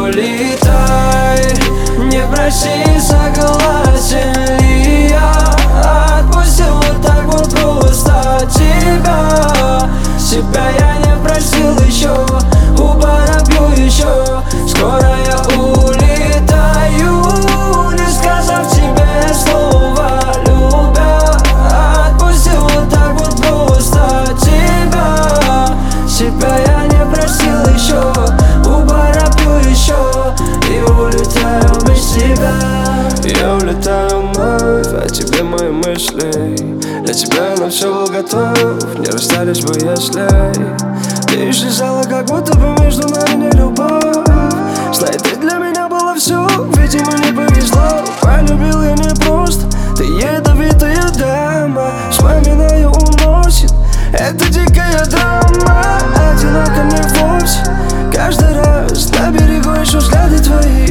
улетай, не проси, согласен ли я. Отпустил вот так вот просто тебя. Себя я не просил еще, губа напью еще. Скоро я улетаю, не сказав тебе слова любя. Отпустил вот так вот просто тебя. Себя я не просил еще, губа напью еще. И улетаю без тебя. Я улетаю вновь, а тебе мои мысли. Для тебя я на все был готов, не расстались бы если ты исчезала, как будто бы между нами не любовь. Знай, ты для меня была все, видимо не повезло. Полюбил я не просто, ты ядовитая дама. Вспоминаю, уносит, это дикая драма. Одиноко мне вовсе, каждый раз на берегу еще взгляды твои,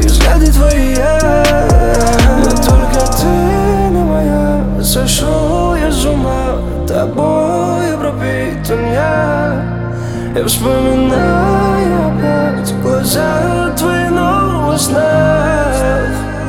но только ты не моя. Сошел я с ума, тобой пропитан я. Я вспоминаю опять глаза твои, но во снах.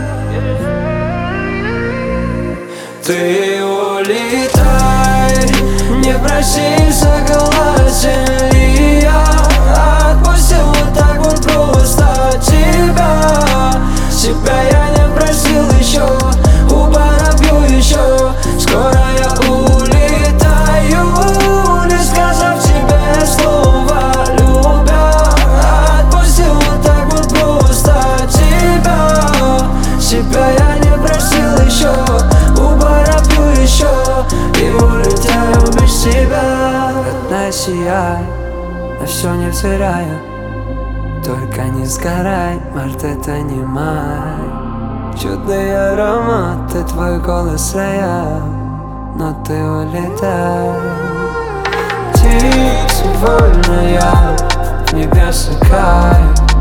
Ты улетай, не проси, согласен ли я. Отпустил вот так вот просто тебя. Себя я не просил еще, губа напью еще. Скоро я улетаю, не сказав тебе слова любя. Отпустил вот так вот просто тебя. Себя я не просил еще, губа напью еще. И улетаю без тебя. Родная, сияй, на все не взирая. Только не сгорай, март, это не май. Чудный аромат, ты твой голос роял, но ты улетай. Птица вольная, в небеса кайф.